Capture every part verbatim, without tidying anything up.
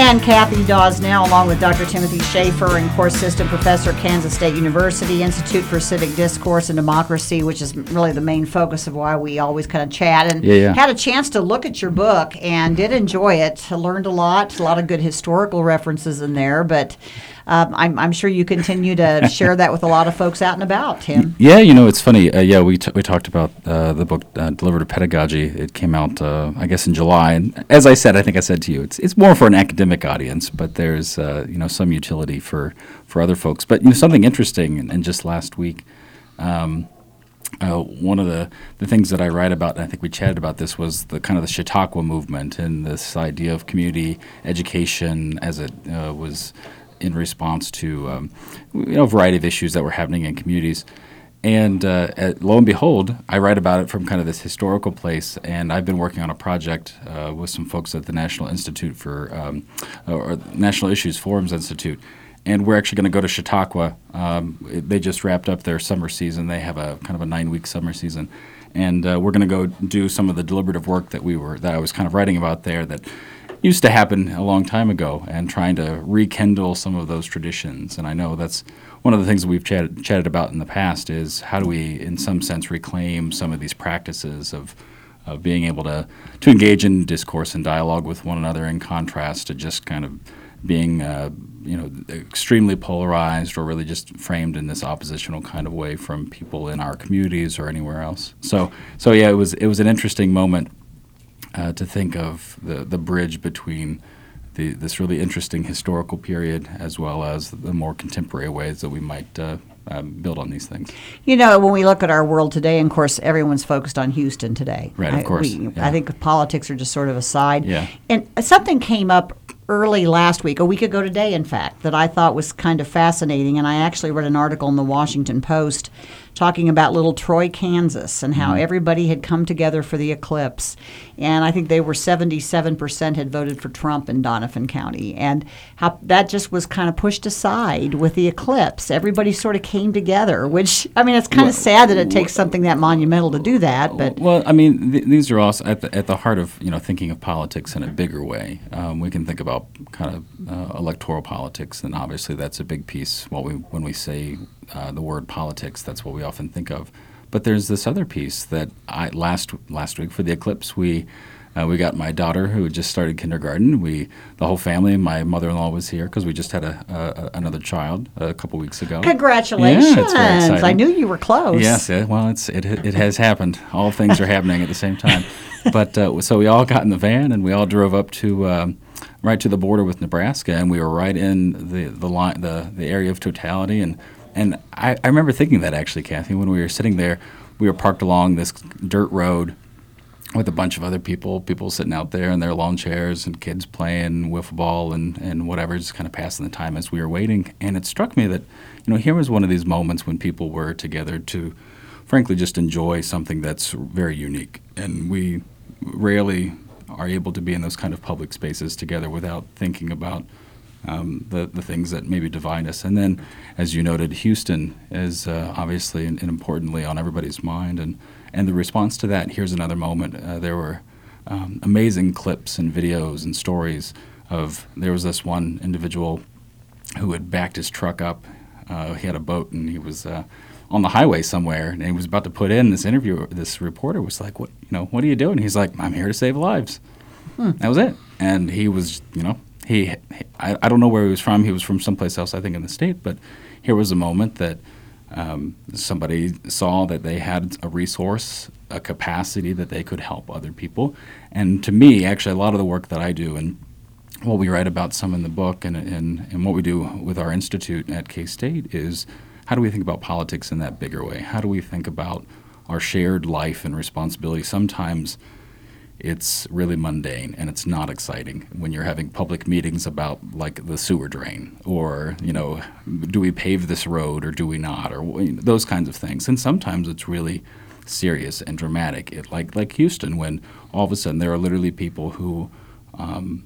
And Kathy Dawes-Nell, along with Doctor Timothy Schaefer and course assistant professor at Kansas State University, Institute for Civic Discourse and Democracy, which is really the main focus of why we always kind of chat. And yeah, yeah. had a chance to look at your book and did enjoy it. Learned a lot, a lot of good historical references in there, but um, I'm, I'm sure you continue to share that with a lot of folks out and about, Tim. Yeah, you know, it's funny. Uh, yeah, we t- we talked about uh, the book uh, Deliberative Pedagogy. It came out, uh, I guess, in July. And as I said, I think I said to you, it's it's more for an academic audience, but there's uh, you know some utility for, for other folks. But you know, something interesting, and, and just last week, um, uh, one of the, the things that I write about, and I think we chatted about this, was the kind of the Chautauqua movement and this idea of community education as it uh, was in response to um, you know a variety of issues that were happening in communities. And uh, at, lo and behold, I write about it from kind of this historical place, and I've been working on a project uh, with some folks at the National Institute for, um, or National Issues Forums Institute, and we're actually going to go to Chautauqua. Um, it, they just wrapped up their summer season. They have a kind of a nine-week summer season, and uh, we're going to go do some of the deliberative work that we were that I was kind of writing about there that used to happen a long time ago, and trying to rekindle some of those traditions. And I know that's one of the things that we've chatted, chatted about in the past is how do we, in some sense, reclaim some of these practices of, of being able to, to engage in discourse and dialogue with one another in contrast to just kind of being, uh, you know, extremely polarized or really just framed in this oppositional kind of way from people in our communities or anywhere else. So, so yeah, it was it was an interesting moment uh, to think of the the bridge between The, this really interesting historical period, as well as the more contemporary ways that we might uh, uh, build on these things. You know, when we look at our world today, and of course, everyone's focused on Houston today. Right, of I, course. We, yeah. I think politics are just sort of aside. Yeah. And something came up early last week, a week ago today, in fact, that I thought was kind of fascinating. And I actually read an article in the Washington Post talking about little Troy, Kansas, and how mm-hmm. everybody had come together for the eclipse. And I think they were seventy-seven percent had voted for Trump in Donovan County. And how that just was kind of pushed aside with the eclipse. Everybody sort of came together, which, I mean, it's kind of sad that it takes something that monumental to do that. But Well, I mean, th- these are also at the, at the heart of, you know, thinking of politics in a bigger way. Um, we can think about kind of uh, electoral politics, and obviously that's a big piece. While we, when we say uh, the word politics, that's what we often think of. But there's this other piece that I last last week for the eclipse, we uh, we got my daughter who had just started kindergarten. We the whole family, my mother-in-law was here because we just had a, a another child a couple weeks ago. Congratulations! Yeah, it's very exciting. I knew you were close. Yes, it, well, it's it it has happened. All things are happening at the same time. But uh, so we all got in the van and we all drove up to um, right to the border with Nebraska, and we were right in the the line the the area of totality. And and I, I remember thinking that actually, Kathy, when we were sitting there, we were parked along this dirt road with a bunch of other people, people sitting out there in their lawn chairs and kids playing wiffle ball and, and whatever, just kind of passing the time as we were waiting. And it struck me that, you know, here was one of these moments when people were together to, frankly, just enjoy something that's very unique. And we rarely are able to be in those kind of public spaces together without thinking about um, the, the things that maybe divide us. And then, as you noted, Houston is uh, obviously and, and importantly on everybody's mind. And And the response to that, here's another moment. Uh, there were um, amazing clips and videos and stories of, there was this one individual who had backed his truck up. Uh, he had a boat and he was uh, on the highway somewhere, and he was about to put in this interview. This reporter was like, "What, you know, what are you doing?" He's like, "I'm here to save lives." Hmm. That was it. And he was, you know, he, he I, I don't know where he was from. He was from someplace else, I think, in the state. But here was a moment that Um, somebody saw that they had a resource, a capacity that they could help other people. And to me, actually, a lot of the work that I do and what we write about some in the book and, and, and what we do with our institute at K-State is how do we think about politics in that bigger way? How do we think about our shared life and responsibility? Sometimes it's really mundane and it's not exciting when you're having public meetings about like the sewer drain or, you know, do we pave this road or do we not, or you know, those kinds of things. And sometimes it's really serious and dramatic, it, like like Houston, when all of a sudden there are literally people who um,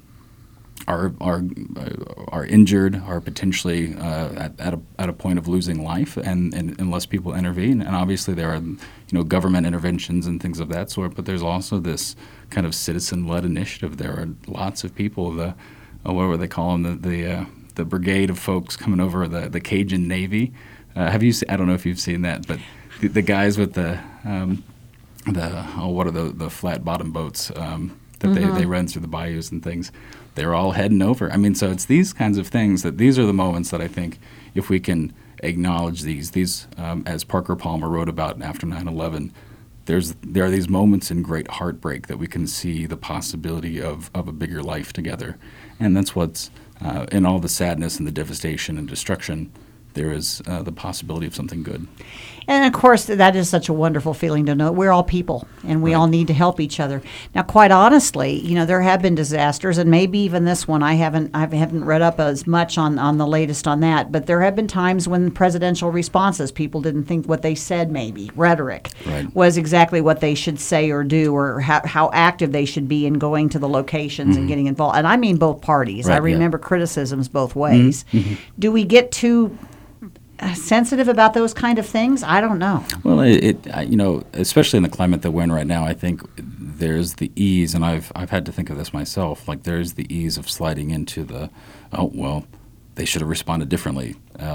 are are are injured, are potentially uh, at at a, at a point of losing life, and, and unless people intervene. And obviously there are, you know, government interventions and things of that sort. But there's also this kind of citizen-led initiative. There are lots of people, the oh, what were they call them? The the, uh, the brigade of folks coming over the the Cajun Navy. Uh, have you? Se- I don't know if you've seen that, but the, the guys with the um, the oh, what are the the flat bottom boats um, that mm-hmm. they they run through the bayous and things. They're all heading over. I mean, so it's these kinds of things that these are the moments that I think if we can acknowledge these these um, as Parker Palmer wrote about after nine eleven. There's there are these moments in great heartbreak that we can see the possibility of, of a bigger life together, and that's what's uh, in all the sadness and the devastation and destruction. There is uh, the possibility of something good. And of course, that is such a wonderful feeling to know we're all people and we Right. all need to help each other. Now, quite honestly, you know, there have been disasters, and maybe even this one. I haven't I haven't read up as much on, on the latest on that, but there have been times when presidential responses, people didn't think what they said, maybe rhetoric, Right. was exactly what they should say or do, or how, how active they should be in going to the locations Mm-hmm. and getting involved. And I mean both parties. Right, I yeah. remember criticisms both ways. Mm-hmm. Do we get too uh, sensitive about those kind of things? I don't know. Well, it, it I- you know, especially in the climate that we're in right now, I think there's the ease, and I've I've had to think of this myself. Like there's the ease of sliding into the, oh well, they should have responded differently.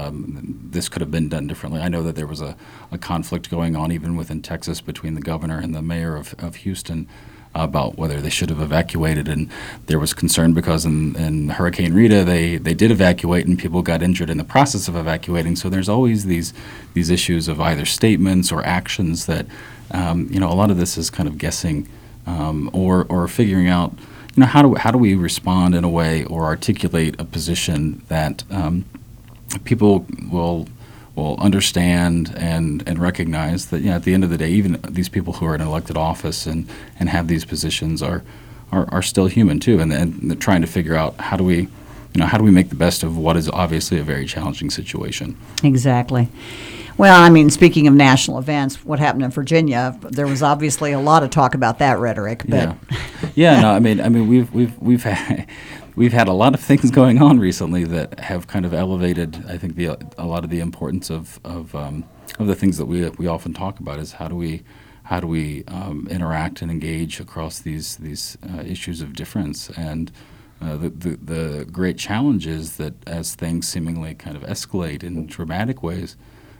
Um, this could have been done differently. I know that there was a, a conflict going on even within Texas between the governor and the mayor of, of Houston about whether they should have evacuated, and there was concern because in, in Hurricane Rita they, they did evacuate and people got injured in the process of evacuating. So there's always these these issues of either statements or actions that um, you know a lot of this is kind of guessing um, or or figuring out you know how do how do we respond in a way or articulate a position that um, people will will understand and, and recognize that, you know, at the end of the day, even these people who are in elected office and, and have these positions are, are, are still human too, and, and they're trying to figure out how do we, you know, how do we make the best of what is obviously a very challenging situation. Exactly. Well, I mean, speaking of national events, what happened in Virginia, there was obviously a lot of talk about that rhetoric. But Yeah, yeah. No, I mean, I mean, we've we've we've had we've had a lot of things going on recently that have kind of elevated, I think, the a lot of the importance of of um, of the things that we we often talk about is how do we how do we um, interact and engage across these these uh, issues of difference. And uh, the, the the great challenge is that as things seemingly kind of escalate in dramatic ways.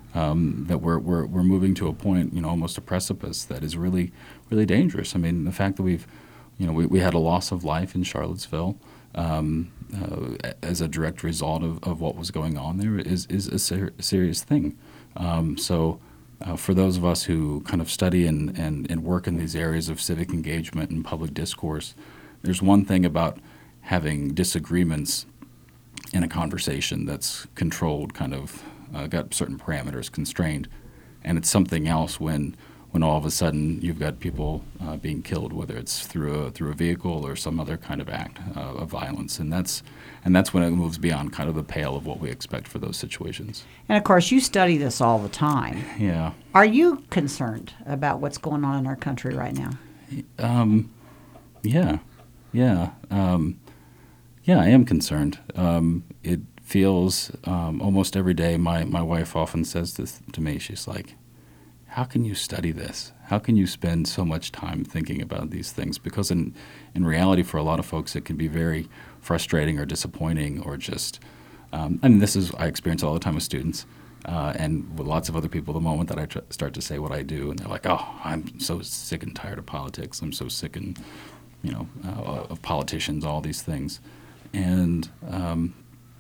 Um, that we're, we're we're moving to a point, you know, almost a precipice that is really, really dangerous. I mean, the fact that we've, you know, we, we had a loss of life in Charlottesville um, uh, as a direct result of, of what was going on there is is a ser- serious thing. Um, so uh, for those of us who kind of study and, and, and work in these areas of civic engagement and public discourse, there's one thing about having disagreements in a conversation that's controlled, kind of uh, got certain parameters constrained, and it's something else when when all of a sudden you've got people uh, being killed, whether it's through a through a vehicle or some other kind of act uh, of violence, and that's and that's when it moves beyond kind of the pale of what we expect for those situations. And of course, you study this all the time. Yeah. Are you concerned about what's going on in our country right now? Um, yeah, yeah, um, yeah. I am concerned. Um, it feels um, almost every day. My my wife often says this to me. She's like, "How can you study this? How can you spend so much time thinking about these things?" Because in in reality, for a lot of folks, it can be very frustrating or disappointing, or just. Um, I mean, this is I experience all the time with students. Uh, and with lots of other people, the moment that I tr- start to say what I do, and they're like, "Oh, I'm so sick and tired of politics. I'm so sick and, you know, uh, of politicians, all these things," and um,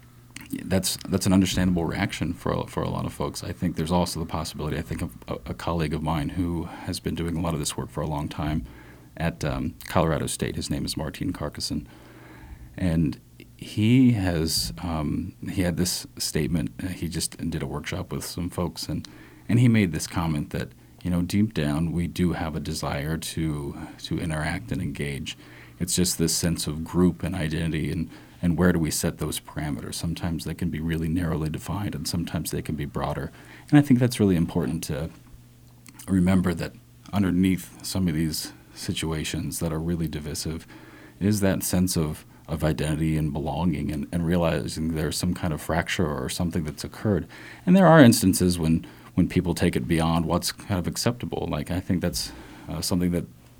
that's that's an understandable reaction for a, for a lot of folks. I think there's also the possibility. I think of a, a colleague of mine who has been doing a lot of this work for a long time at um, Colorado State. His name is Martin Carcassonne, and he has um, he had this statement. Uh, he just did a workshop with some folks, and and he made this comment that, you know, deep down we do have a desire to to interact and engage. It's just this sense of group and identity, and and where do we set those parameters? Sometimes they can be really narrowly defined, and sometimes they can be broader. And I think that's really important to remember, that underneath some of these situations that are really divisive is that sense of of identity and belonging, and, and realizing there's some kind of fracture or something that's occurred. And there are instances when, when people take it beyond what's kind of acceptable. Like, I think that's uh, something that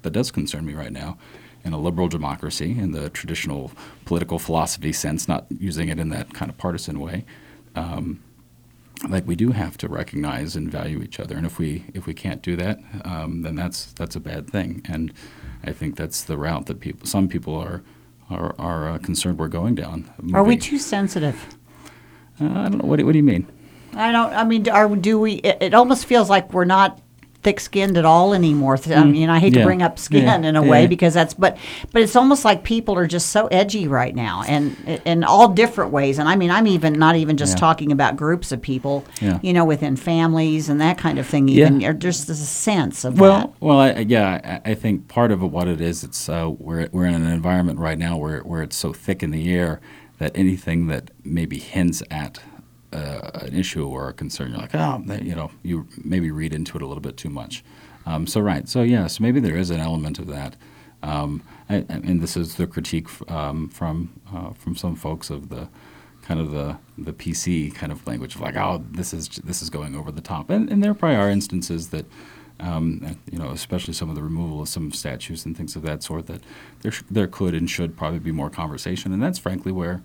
that does concern me right now. In a liberal democracy, in the traditional political philosophy sense, not using it in that kind of partisan way, um, like we do have to recognize and value each other. And if we if we can't do that, um, then that's that's a bad thing. And I think that's the route that people, some people are are, are uh, concerned we're going down. Are we Moving- too sensitive? Uh, I don't know. What do, what do you mean? I don't. I mean, are do we? It, it almost feels like we're not thick-skinned at all anymore. I mean, I hate Yeah. to bring up skin Yeah. in a way Yeah. because that's, but but it's almost like people are just so edgy right now, and in all different ways. And I mean, I'm even not even just Yeah. talking about groups of people, Yeah. you know, within families and that kind of thing. Even yeah. just a sense of Well, that. well, I, yeah, I, I think part of what it is, it's uh, we're we're in an environment right now where where it's so thick in the air that anything that maybe hints at uh, an issue or a concern, you're like, oh, that, you know, you maybe read into it a little bit too much. Um, so right, so yeah, so maybe there is an element of that, um, and, and this is the critique um, from uh, from some folks of the kind of the the P C kind of language of like, oh, this is this is going over the top, and, and there probably are instances that. Um, you know, especially some of the removal of some statues and things of that sort, that there sh- there could and should probably be more conversation, and that's frankly where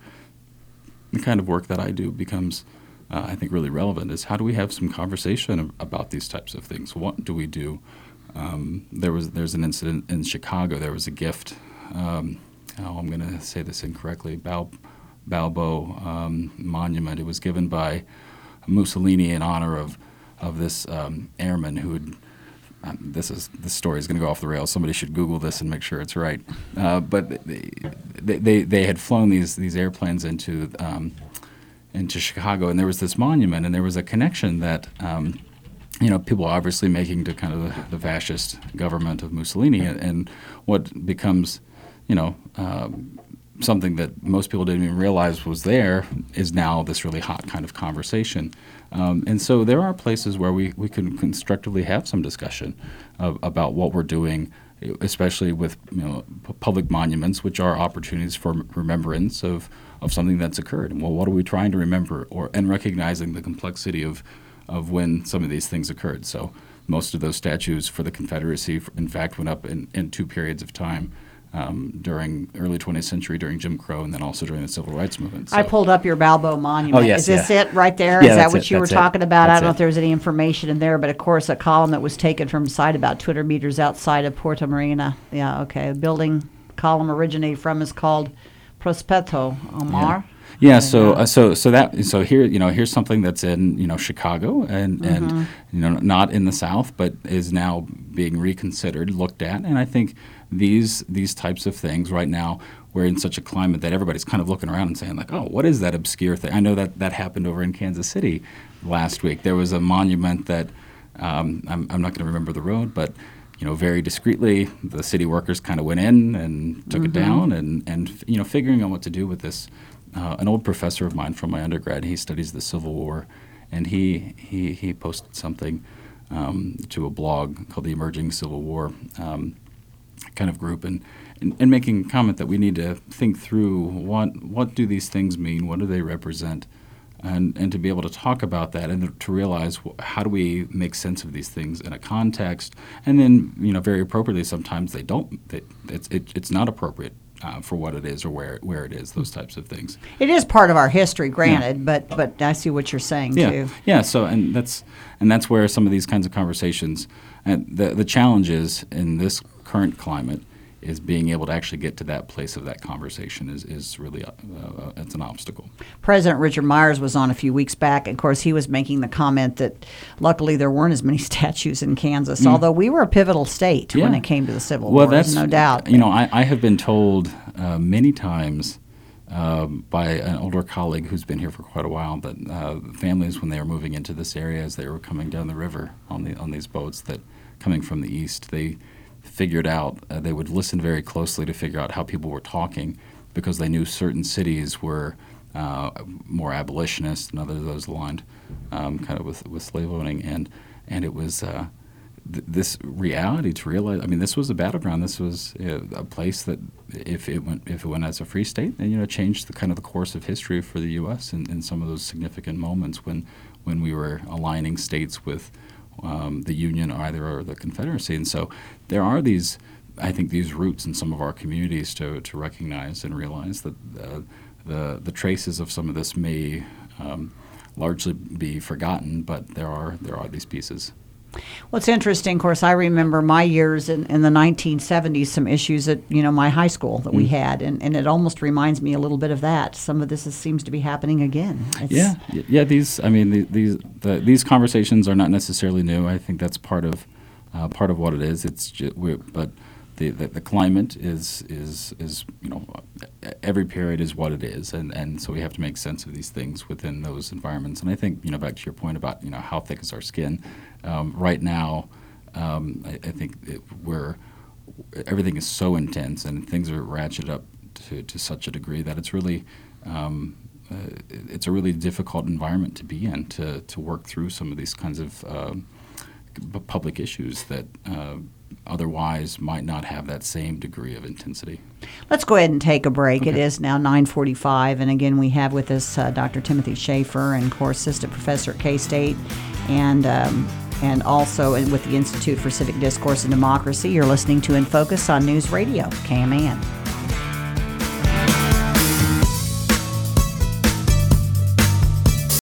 the kind of work that I do becomes, uh, I think, really relevant. Is how do we have some conversation ab- about these types of things? What do we do? Um, there was there's an incident in Chicago. There was a gift. Um, oh, I'm going to say this incorrectly. Bal- Balbo um, monument. It was given by Mussolini in honor of of this um, airman who had. Um, this is this story is going to go off the rails. Somebody should Google this and make sure it's right. Uh, but they, they they had flown these these airplanes into um, into Chicago, and there was this monument, and there was a connection that um, you know people are obviously making to kind of the, the fascist government of Mussolini, and, and what becomes you know. Um, something that most people didn't even realize was there is now this really hot kind of conversation. Um, and so there are places where we, we can constructively have some discussion of, about what we're doing, especially with you know p- public monuments, which are opportunities for m- remembrance of, of something that's occurred. And well, what are we trying to remember, or and recognizing the complexity of, of when some of these things occurred. So most of those statues for the Confederacy, in fact, went up in, in two periods of time. Um, during early twentieth century, during Jim Crow, and then also during the Civil Rights Movement. So. I pulled up your Balbo monument. Oh, yes, Is this yeah. it right there? Yeah, Is that that's what it, you were that's it. talking about? That's I don't know it. if there was any information in there, but of course, a column that was taken from a site about two hundred meters outside of Puerto Marina. Yeah, okay. A building column originated from is called Prospetto Omar. Yeah, so uh, so so that so here you know here's something that's in you know Chicago and Mm-hmm. and you know not in the South, but is now being reconsidered, looked at, and I think these these types of things right now we're in such a climate that everybody's kind of looking around and saying like, oh, what is that obscure thing? I know that that happened over in Kansas City last week. There was a monument that um, I'm I'm not going to remember the road, but you know, very discreetly, the city workers kind of went in and took it down, and, and you know, figuring out what to do with this. Uh, an old professor of mine from my undergrad, he studies the Civil War, and he he, he posted something um, to a blog called the Emerging Civil War um, kind of group, and, and and making a comment that we need to think through what what do these things mean, what do they represent, and and to be able to talk about that and to realize wh- how do we make sense of these things in a context, and then you know very appropriately sometimes they don't they, it's it, it's not appropriate uh, for what it is or where where it is, those types of things. It is part of our history, granted, but but I see what you're saying Yeah, too. yeah. So and that's and that's where some of these kinds of conversations, and the the challenge is in this current climate is being able to actually get to that place of that conversation is is really uh, uh, it's an obstacle. President Richard Myers was on a few weeks back. Of course, he was making the comment that luckily there weren't as many statues in Kansas, although we were a pivotal state when Mm. Yeah. it came to the Civil Well, War. that's There's no doubt. You know, I, I have been told uh, many times um, by an older colleague who's been here for quite a while that uh, families, when they were moving into this area, as they were coming down the river on the on these boats that coming from the east, they figured out uh, they would listen very closely to figure out how people were talking because they knew certain cities were uh, more abolitionist and others those aligned um, kind of with, with slave owning, and and it was uh, th- this reality to realize. I mean, this was a battleground. This was uh, a place that if it went if it went as a free state, then you know changed the kind of the course of history for the U S in, in some of those significant moments when when we were aligning states with Um, the Union either or the Confederacy. And so there are these I think these roots in some of our communities to, to recognize and realize that uh, the the traces of some of this may um, largely be forgotten, but there are there are these pieces. Well, it's interesting. Of course, I remember my years in, in the nineteen seventies, some issues at, you know, my high school that we Mm. had, and, and it almost reminds me a little bit of that. Some of this is, seems to be happening again. It's, Yeah, y- yeah. These, I mean, the, these the, these conversations are not necessarily new. I think that's part of uh, part of what it is. It's just, we're, but the, the the climate is is is you know every period is what it is, and, and so we have to make sense of these things within those environments. And I think, you know, back to your point about, you know, how thick is our skin. Um, right now, um, I, I think it, we're everything is so intense and things are ratcheted up to, to such a degree that it's really um, uh, it's a really difficult environment to be in to, to work through some of these kinds of um, p- public issues that uh, otherwise might not have that same degree of intensity. Let's go ahead and take a break. It Okay. is now nine forty-five, and again, we have with us uh, Doctor Timothy Schaefer, and of course, assistant professor at K-State, and um, and also in- with the Institute for Civic Discourse and Democracy. You're listening to In Focus on News Radio, K M A N.